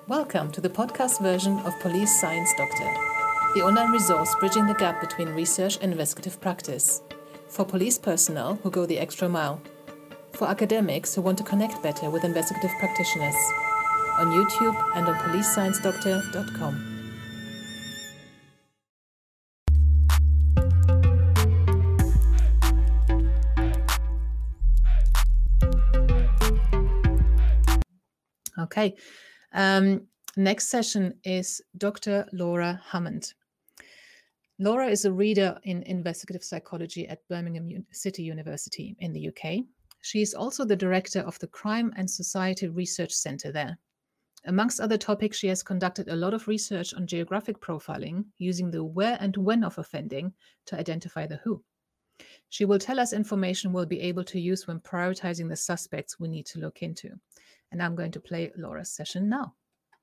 Welcome to the podcast version of Police Science Doctor, the online resource bridging the gap between research and investigative practice. For police personnel who go the extra mile. For academics who want to connect better with investigative practitioners. On YouTube and on policesciencedoctor.com. Okay. Next session is Dr. Laura Hammond. Laura is a reader in investigative psychology at Birmingham City University in the UK. She is also the director of the Crime and Society Research Centre there. Amongst other topics, she has conducted a lot of research on geographic profiling using the where and when of offending to identify the who. She will tell us information we'll be able to use when prioritizing the suspects we need to look into. And I'm going to play Laura's session now.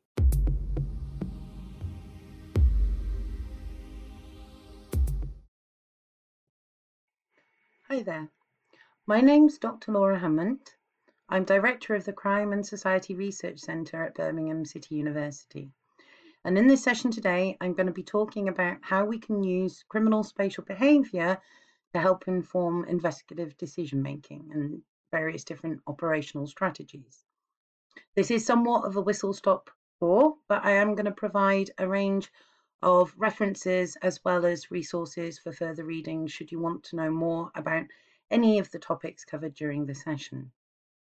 Hi there. My name's Dr. Laura Hammond. I'm Director of the Crime and Society Research Centre at Birmingham City University. And in this session today, I'm going to be talking about how we can use criminal spatial behaviour to help inform investigative decision-making and various different operational strategies. This is somewhat of a whistle-stop tour, but I am going to provide a range of references as well as resources for further reading should you want to know more about any of the topics covered during the session.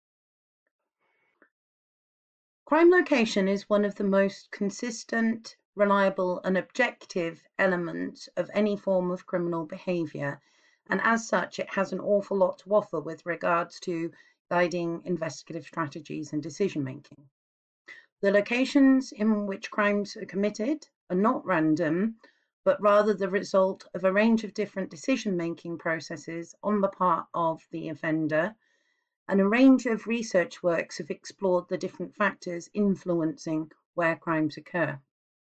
Crime location is one of the most consistent, reliable and objective elements of any form of criminal behaviour, and as such it has an awful lot to offer with regards to guiding investigative strategies and decision making. The locations in which crimes are committed are not random, but rather the result of a range of different decision-making processes on the part of the offender, and a range of research works have explored the different factors influencing where crimes occur.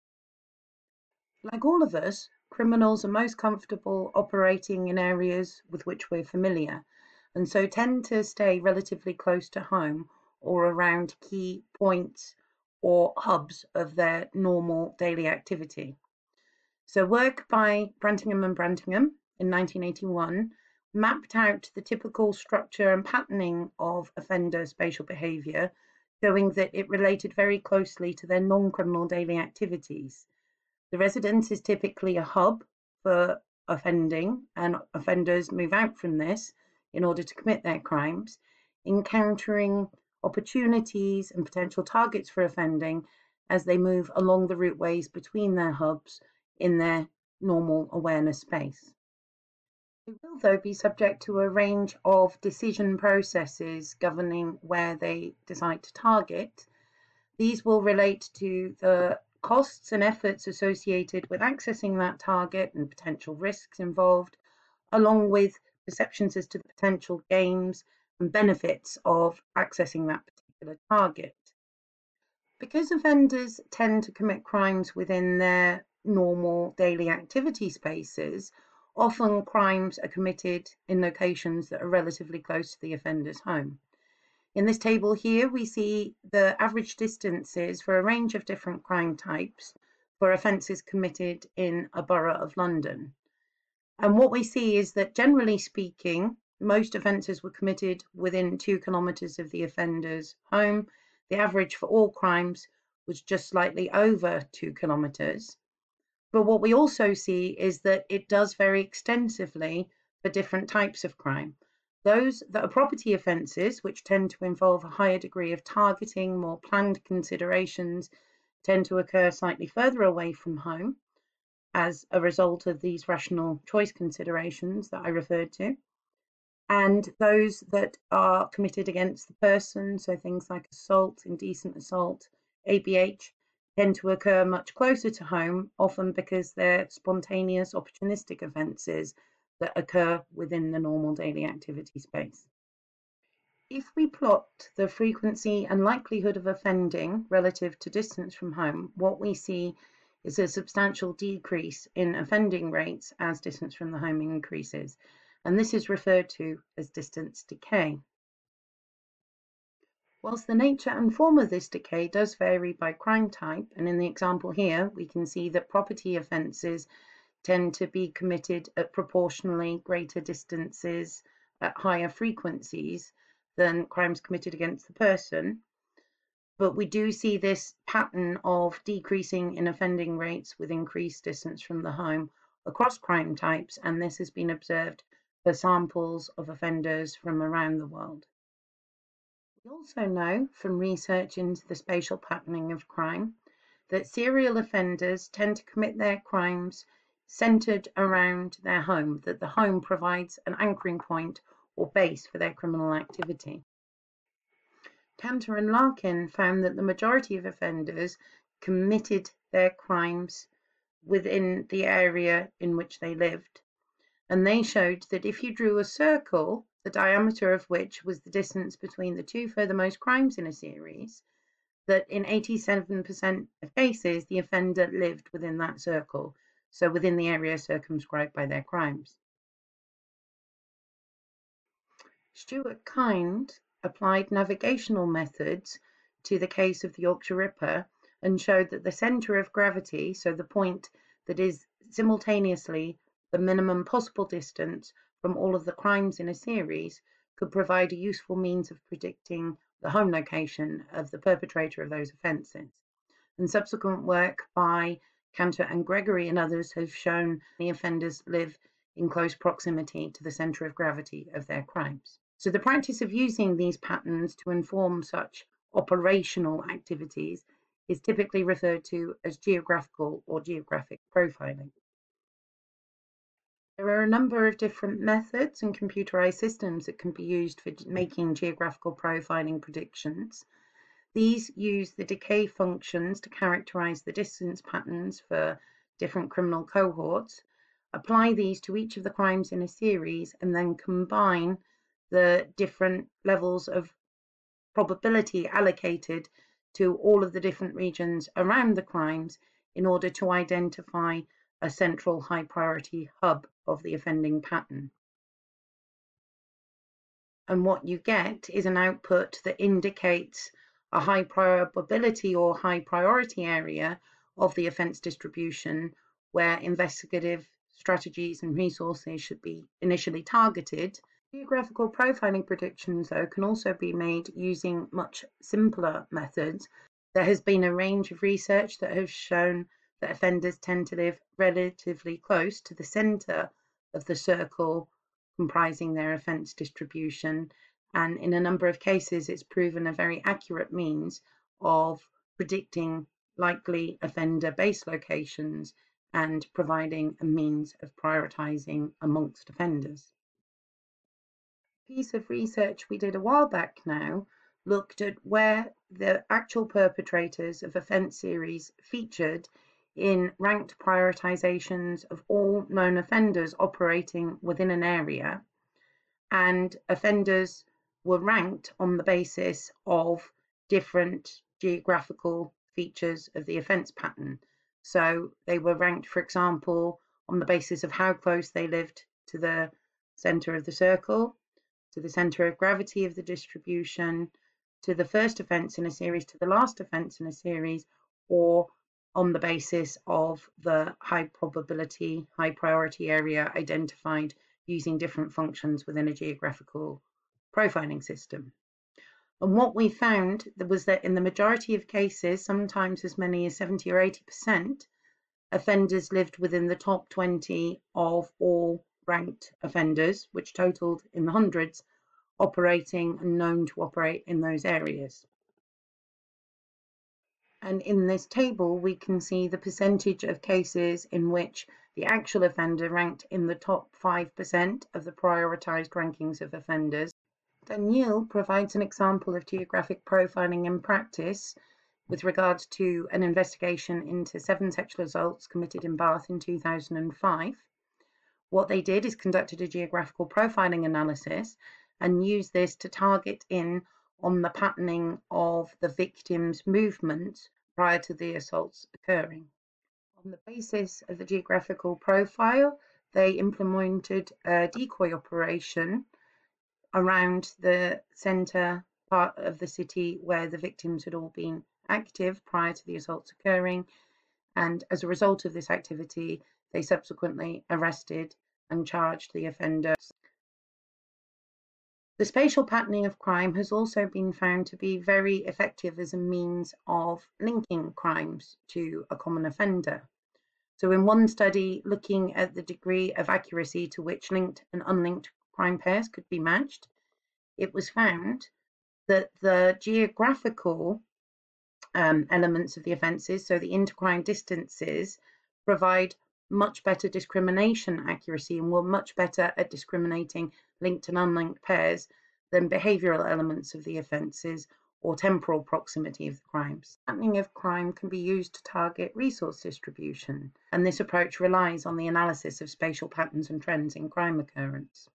Like all of us, criminals are most comfortable operating in areas with which we're familiar, and so tend to stay relatively close to home or around key points or hubs of their normal daily activity. So work by Brantingham and Brantingham in 1981 mapped out the typical structure and patterning of offender spatial behaviour, showing that it related very closely to their non-criminal daily activities. The residence is typically a hub for offending, and offenders move out from this in order to commit their crimes, encountering opportunities and potential targets for offending as they move along the routeways between their hubs in their normal awareness space. They will, though, be subject to a range of decision processes governing where they decide to target. These will relate to the costs and efforts associated with accessing that target and potential risks involved, along with perceptions as to the potential gains and benefits of accessing that particular target. Because offenders tend to commit crimes within their normal daily activity spaces, often crimes are committed in locations that are relatively close to the offender's home. In this table here, we see the average distances for a range of different crime types for offences committed in a borough of London. And what we see is that, generally speaking, most offences were committed within 2 kilometres of the offender's home. The average for all crimes was just slightly over 2 kilometres. But what we also see is that it does vary extensively for different types of crime. Those that are property offences, which tend to involve a higher degree of targeting, more planned considerations, tend to occur slightly further away from home as a result of these rational choice considerations that I referred to. And those that are committed against the person, so things like assault, indecent assault, ABH, tend to occur much closer to home, often because they're spontaneous, opportunistic offences that occur within the normal daily activity space. If we plot the frequency and likelihood of offending relative to distance from home, what we see is a substantial decrease in offending rates as distance from the home increases, and this is referred to as distance decay. Whilst the nature and form of this decay does vary by crime type, and in the example here we can see that property offences tend to be committed at proportionally greater distances at higher frequencies than crimes committed against the person. But we do see this pattern of decreasing in offending rates with increased distance from the home across crime types, and this has been observed for samples of offenders from around the world. We also know from research into the spatial patterning of crime that serial offenders tend to commit their crimes centered around their home, that the home provides an anchoring point or base for their criminal activity. Cantor and Larkin found that the majority of offenders committed their crimes within the area in which they lived. And they showed that if you drew a circle, the diameter of which was the distance between the two furthermost crimes in a series, that in 87% of cases, the offender lived within that circle, so within the area circumscribed by their crimes. Stuart Kind applied navigational methods to the case of the Yorkshire Ripper and showed that the centre of gravity, so the point that is simultaneously the minimum possible distance from all of the crimes in a series, could provide a useful means of predicting the home location of the perpetrator of those offences. And subsequent work by Cantor and Gregory and others have shown the offenders live in close proximity to the centre of gravity of their crimes. So the practice of using these patterns to inform such operational activities is typically referred to as geographical or geographic profiling. There are a number of different methods and computerized systems that can be used for making geographical profiling predictions. These use the decay functions to characterize the distance patterns for different criminal cohorts, apply these to each of the crimes in a series, and then combine the different levels of probability allocated to all of the different regions around the crimes in order to identify a central high priority hub of the offending pattern. And what you get is an output that indicates a high probability or high priority area of the offence distribution where investigative strategies and resources should be initially targeted. Geographical profiling predictions, though, can also be made using much simpler methods. There has been a range of research that has shown that offenders tend to live relatively close to the centre of the circle comprising their offence distribution, and in a number of cases it's proven a very accurate means of predicting likely offender base locations and providing a means of prioritising amongst offenders. A piece of research we did a while back now looked at where the actual perpetrators of offence series featured in ranked prioritizations of all known offenders operating within an area, and offenders were ranked on the basis of different geographical features of the offence pattern. So they were ranked, for example, on the basis of how close they lived to the centre of the circle, to the centre of gravity of the distribution, to the first offence in a series, to the last offence in a series, or on the basis of the high probability, high priority area identified using different functions within a geographical profiling system. And what we found was that in the majority of cases, sometimes as many as 70 or 80%, offenders lived within the top 20 of all ranked offenders, which totaled in the hundreds, operating and known to operate in those areas. And in this table, we can see the percentage of cases in which the actual offender ranked in the top 5% of the prioritised rankings of offenders. Danielle provides an example of geographic profiling in practice with regards to an investigation into 7 sexual assaults committed in Bath in 2005. What they did is conducted a geographical profiling analysis and used this to target in on the patterning of the victim's movements prior to the assaults occurring. On the basis of the geographical profile, they implemented a decoy operation around the centre part of the city where the victims had all been active prior to the assaults occurring. And as a result of this activity, they subsequently arrested and charged the offender. The spatial patterning of crime has also been found to be very effective as a means of linking crimes to a common offender. So in one study looking at the degree of accuracy to which linked and unlinked crime pairs could be matched, it was found that the geographical elements of the offences, so the intercrime distances, provide much better discrimination accuracy and were much better at discriminating linked and unlinked pairs than behavioural elements of the offences or temporal proximity of the crimes. Patterning of crime can be used to target resource distribution, and this approach relies on the analysis of spatial patterns and trends in crime occurrence.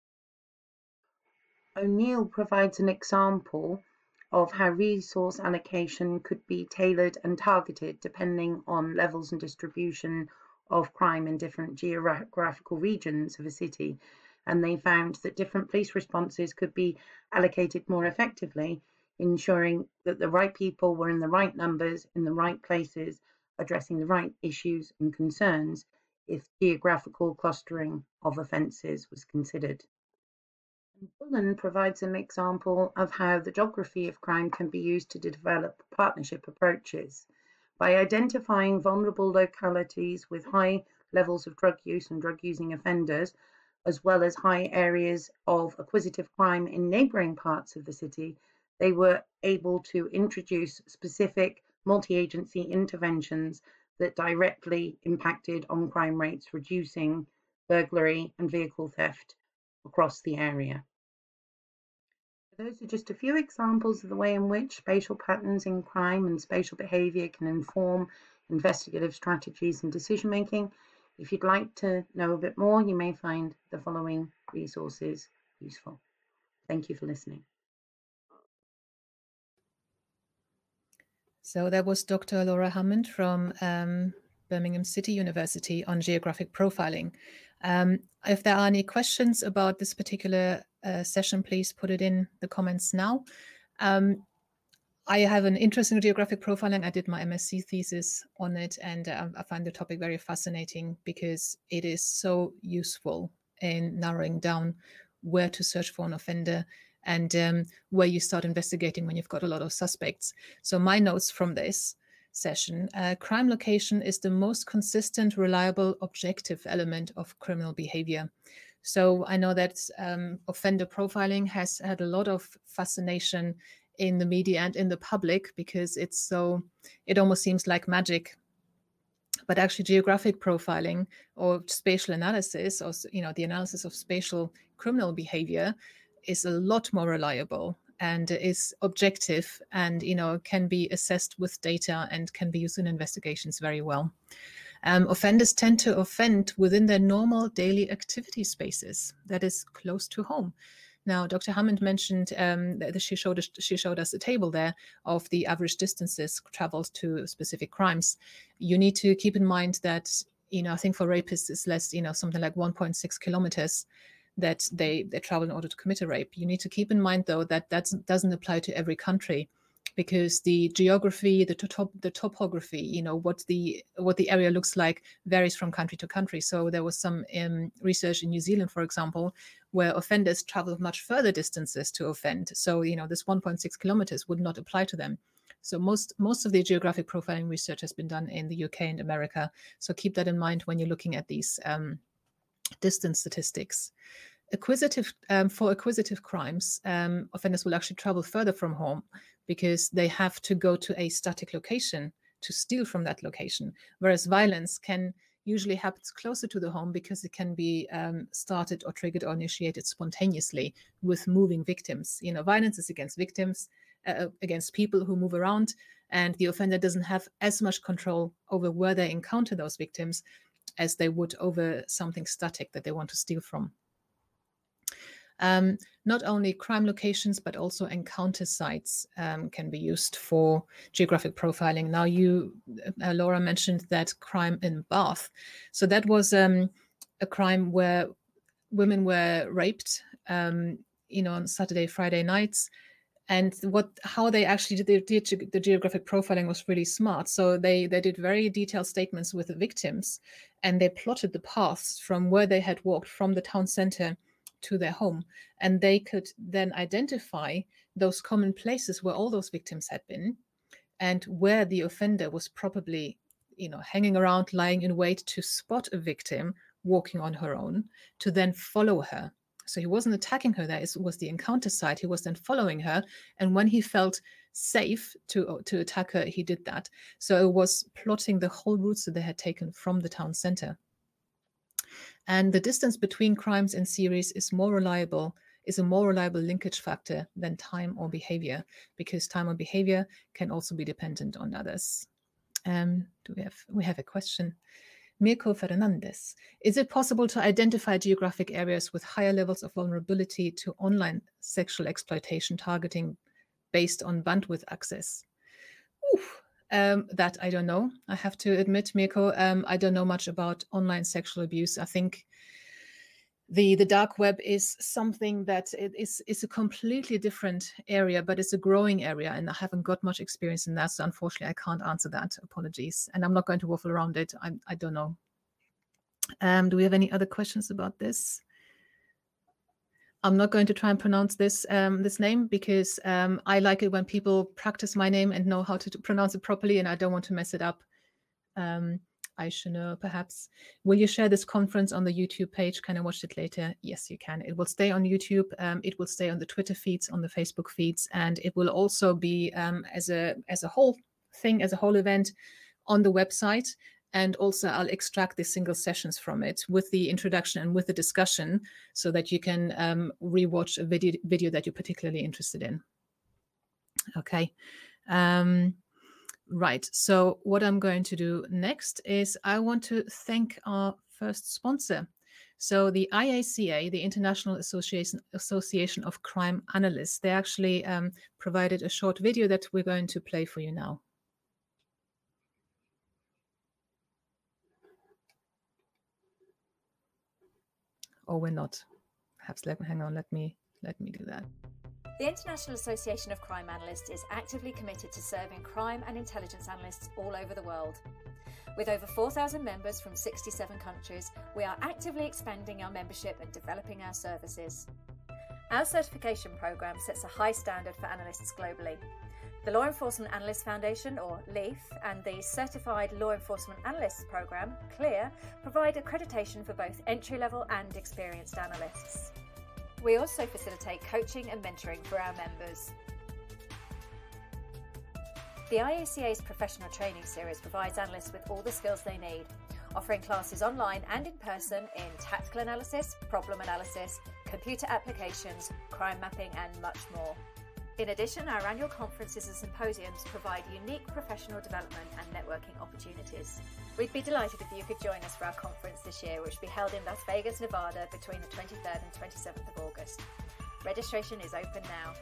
O'Neill provides an example of how resource allocation could be tailored and targeted depending on levels and distribution of crime in different geographical regions of a city. And they found that different police responses could be allocated more effectively, ensuring that the right people were in the right numbers, in the right places, addressing the right issues and concerns if geographical clustering of offences was considered. Bullen provides an example of how the geography of crime can be used to develop partnership approaches. By identifying vulnerable localities with high levels of drug use and drug-using offenders, as well as high areas of acquisitive crime in neighbouring parts of the city, they were able to introduce specific multi-agency interventions that directly impacted on crime rates, reducing burglary and vehicle theft across the area. Those are just a few examples of the way in which spatial patterns in crime and spatial behaviour can inform investigative strategies and decision making. If you'd like to know a bit more, you may find the following resources useful. Thank you for listening. So that was Dr. Laura Hammond from Birmingham City University on geographic profiling. If there are any questions about this particular session, please put it in the comments now. I have an interest in geographic profiling. I did my MSc thesis on it, and I find the topic very fascinating because it is so useful in narrowing down where to search for an offender and where you start investigating when you've got a lot of suspects. So my notes from this session, crime location is the most consistent, reliable, objective element of criminal behavior. So I know that offender profiling has had a lot of fascination in the media and in the public because it almost seems like magic. But actually geographic profiling or spatial analysis, or the analysis of spatial criminal behavior is a lot more reliable and is objective and can be assessed with data and can be used in investigations very well. Offenders tend to offend within their normal daily activity spaces that is close to home. Now, Dr. Hammond mentioned that she showed us a table there of the average distances traveled to specific crimes. You need to keep in mind that, I think for rapists it's less, something like 1.6 kilometers that they travel in order to commit a rape. You need to keep in mind, though, that doesn't apply to every country, because the geography, the topography, what the area looks like varies from country to country. So there was some research in New Zealand, for example, where offenders travel much further distances to offend. So, this 1.6 kilometers would not apply to them. So most of the geographic profiling research has been done in the UK and America. So keep that in mind when you're looking at these distance statistics. For acquisitive crimes, offenders will actually travel further from home because they have to go to a static location to steal from that location, whereas violence can usually happen closer to the home because it can be started or triggered or initiated spontaneously with moving victims. Violence is against victims, against people who move around, and the offender doesn't have as much control over where they encounter those victims as they would over something static that they want to steal from. Not only crime locations, but also encounter sites can be used for geographic profiling. Now, Laura mentioned that crime in Bath. So that was a crime where women were raped, on Saturday, Friday nights. And how they actually did the geographic profiling was really smart. So they did very detailed statements with the victims, and they plotted the paths from where they had walked from the town center to their home. And they could then identify those common places where all those victims had been, and where the offender was probably, hanging around, lying in wait to spot a victim walking on her own, to then follow her. So he wasn't attacking her there, it was the encounter site. He was then following her. And when he felt safe to attack her, he did that. So it was plotting the whole routes that they had taken from the town center. And the distance between crimes and series is a more reliable linkage factor than time or behavior, because time or behavior can also be dependent on others. We have a question. Mirko Fernandez. Is it possible to identify geographic areas with higher levels of vulnerability to online sexual exploitation targeting based on bandwidth access? That I don't know. I have to admit, Mirko, I don't know much about online sexual abuse. I think the dark web is something that is a completely different area, but it's a growing area, and I haven't got much experience in that. So unfortunately, I can't answer that. Apologies. And I'm not going to waffle around it. I don't know. Do we have any other questions about this? I'm not going to try and pronounce this name, because I like it when people practice my name and know how to pronounce it properly, and I don't want to mess it up. Aishanur, perhaps. Will you share this conference on the YouTube page? Can I watch it later? Yes, you can. It will stay on YouTube. It will stay on the Twitter feeds, on the Facebook feeds, and it will also be as a whole thing, as a whole event on the website. And also I'll extract the single sessions from it with the introduction and with the discussion, so that you can rewatch a video that you're particularly interested in. Okay. Right. So what I'm going to do next is I want to thank our first sponsor. So the IACA, the International Association of Crime Analysts, they actually provided a short video that we're going to play for you now. Or we're not. Perhaps hang on, let me do that. The International Association of Crime Analysts is actively committed to serving crime and intelligence analysts all over the world. With over 4,000 members from 67 countries, we are actively expanding our membership and developing our services. Our certification program sets a high standard for analysts globally. The Law Enforcement Analysts Foundation, or LEAF, and the Certified Law Enforcement Analysts Program, CLEAR, provide accreditation for both entry-level and experienced analysts. We also facilitate coaching and mentoring for our members. The IACA's professional training series provides analysts with all the skills they need, offering classes online and in person in tactical analysis, problem analysis, computer applications, crime mapping, and much more. In addition, our annual conferences and symposiums provide unique professional development and networking opportunities. We'd be delighted if you could join us for our conference this year, which will be held in Las Vegas, Nevada between the 23rd and 27th of August. Registration is open now.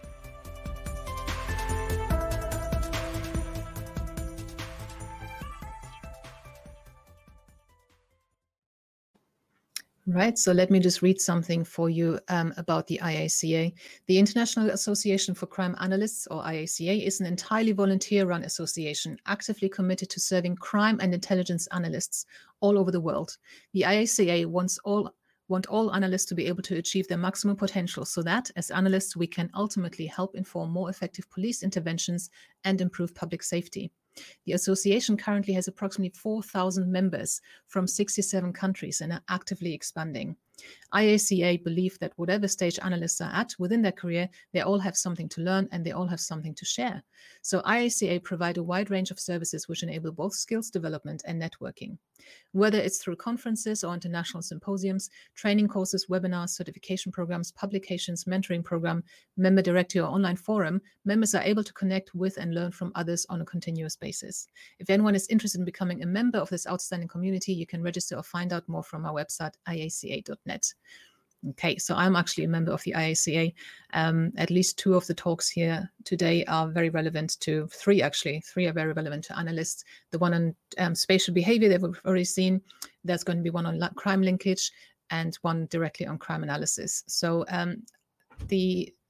Right, so let me just read something for you about the IACA. The International Association for Crime Analysts, or IACA, is an entirely volunteer-run association actively committed to serving crime and intelligence analysts all over the world. The IACA want all analysts to be able to achieve their maximum potential, so that, as analysts, we can ultimately help inform more effective police interventions and improve public safety. The association currently has approximately 4,000 members from 67 countries and are actively expanding. IACA believe that whatever stage analysts are at within their career, they all have something to learn and they all have something to share. So IACA provide a wide range of services which enable both skills development and networking. Whether it's through conferences or international symposiums, training courses, webinars, certification programs, publications, mentoring program, member directory, or online forum, members are able to connect with and learn from others on a continuous basis. If anyone is interested in becoming a member of this outstanding community, you can register or find out more from our website, iaca.net. Okay, so I'm actually a member of the IACA. At least 2 of the talks here today are very relevant to, 3 are very relevant to analysts. The one on spatial behavior that we've already seen, there's going to be one on crime linkage and one directly on crime analysis. So the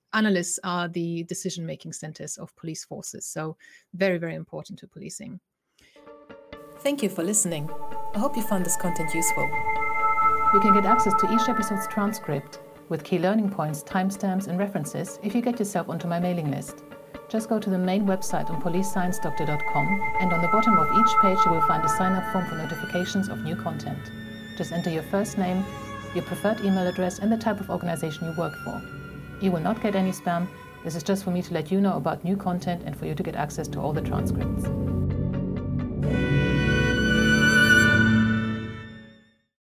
analysts are the decision-making centers of police forces. So very, very important to policing. Thank you for listening. I hope you found this content useful. You can get access to each episode's transcript with key learning points, timestamps, and references if you get yourself onto my mailing list. Just go to the main website on policesciencedoctor.com, and on the bottom of each page you will find a sign-up form for notifications of new content. Just enter your first name, your preferred email address, and the type of organization you work for. You will not get any spam. This is just for me to let you know about new content and for you to get access to all the transcripts.